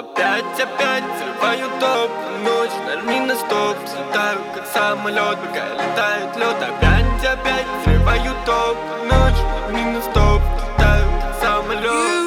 Опять взрываю топ. Ночь, нажми на стоп. Взлетаю как самолет, пока летает лед. Опять взрываю топ. Ночь, нажми на стоп. Взлетаю как самолет.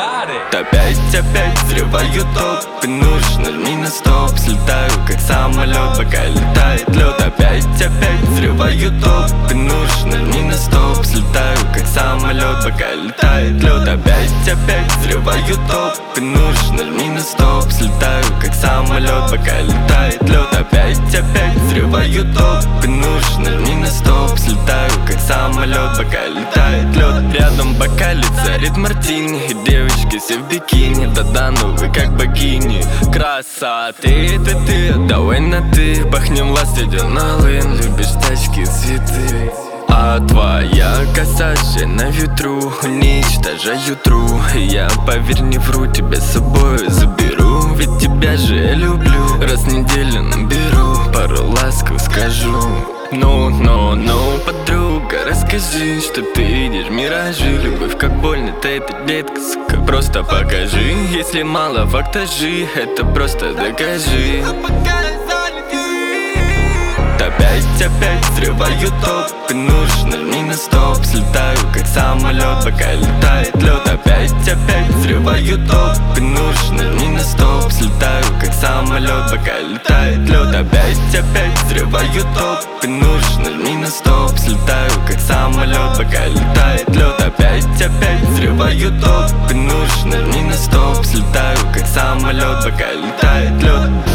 Опять взрываю топ. И ночь, нажми на стоп. Взлетаю как самолет, пока летает лед. Опять взрываю топ. И ночь, нажми на стоп. Взлетаю как самолет, пока летает лед. Опять взрываю топ. И ночь, нажми на стоп. Взлетаю как самолет, пока летает лед. Опять взрываю топ. И ночь, нажми на стоп. Взлетаю как самолет, пока летает лед. Рядом бокалит царит мартини. И девочки все в бикини. Да-да, ну вы как богини. Красоты, это ты, давай на ты. Бахнем ласт, идем на лын. Любишь тачки, цветы. А твоя коса же на ветру. Уничтожаю тру. Я, поверь, не вру, тебя с собой заберу. Ведь тебя же я люблю. Раз в неделю наберу, пару ласков скажу. Ну, подруга, расскажи, что ты видишь миражи. Любовь как больно, это детка, сука. Просто покажи, если мало фактажи, это просто докажи. Опять взрываю топ. И нужно нажми на стоп. Взлетаю как самолет, пока летает лед. Опять взрываю топ. И нужно нажми на стоп. Взлетаю как самолет, пока летает лед. Опять взрываю топ. И нужно нажми на стоп. Взлетаю как самолет, пока летает лед. Опять взрываю топ. И нужно нажми на стоп. Взлетаю как самолет, пока летает лед.